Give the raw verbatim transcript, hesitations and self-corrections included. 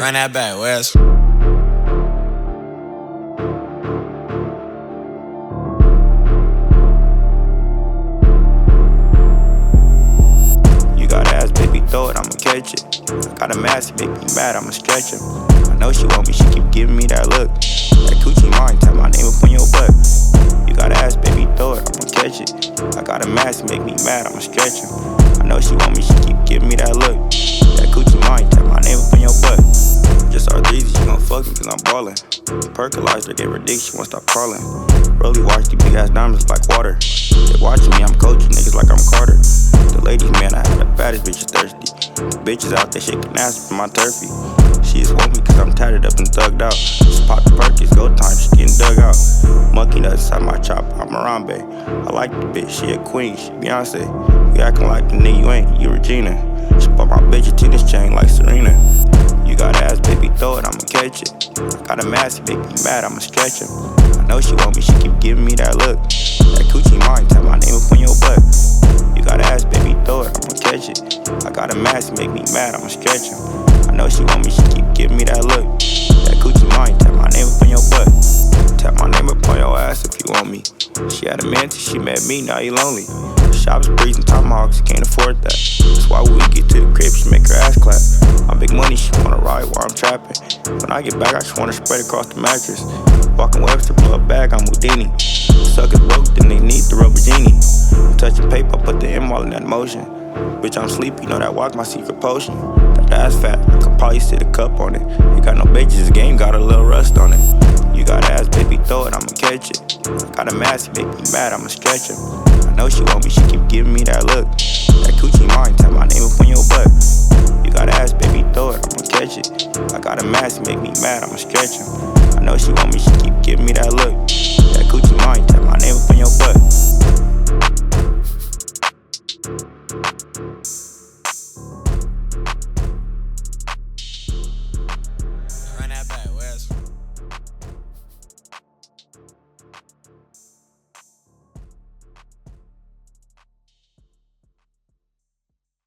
Run that back, Wes. You got ass, baby, throw it, I'ma catch it. I got a mask, make me mad, I'ma stretch him. I know she want me, she keep giving me that look. That coochie mine, tap my name up on your butt. You got ass, baby, throw it, I'ma catch it. I got a mask, make me mad, I'ma stretch him. I know she want me, she keep giving me that look. That coochie mine, tap my name up on your butt. Just our threes, she gon' fuck me cause I'm ballin'. Percolized her, gave her dick, she won't stop crawling. Rolly watch these big ass diamonds like water. They watching me, I'm coaching niggas like I'm Carter. The ladies, man, I had the baddest bitches thirsty. The bitches out there shaking ass for my turfy. She just want me cause I'm tatted up and thugged out. Just pop the Perkins, go time, she getting dug out. Monkey nuts inside my chopper, I'm Harambe. I like the bitch, she a queen, she Beyonce. You acting like the nigga you ain't, you Regina. She bought my bitch a tennis chain like Serena. You got ass, baby, throw it, I'ma catch it. I got a mask, make me mad, I'ma stretch him. I know she want me, she keep giving me that look. That coochie mine, tap my name up on your butt. You got ass, baby, throw it, I'ma catch it. I got a mask, make me mad, I'ma stretch him. I know she want me, she keep giving me that look. That coochie mine, tap my name up on your butt. Tap my name up on your ass if you want me. She had a man till she met me, now you lonely. Shops breezing tomahawks, can't afford that. That's why when we get to the crib, she make her ass clap. My big money, she wanna ride while I'm trapping. When I get back, I just wanna spread across the mattress. Walking Webster, blow a bag, I'm Houdini. Suckers broke, then they need the rubber genie. Touching paper, I put the M all in that motion. Bitch, I'm sleepy, know that walk my secret potion. That ass fat, I could probably sit a cup on it. You got no bitches, this game got a little rust on it. You got ass, baby, throw it, I'ma catch it. I got a mask, make me mad, I'ma stretch him. I know she want me, she keep giving me that look. That coochie mine, tap my name up on your butt. You got ass, baby, throw it, I'ma catch it. I got a mask, make me mad, I'ma stretch him. I know she want me, she keep giving me that look. That coochie mine, tap my name up on your butt.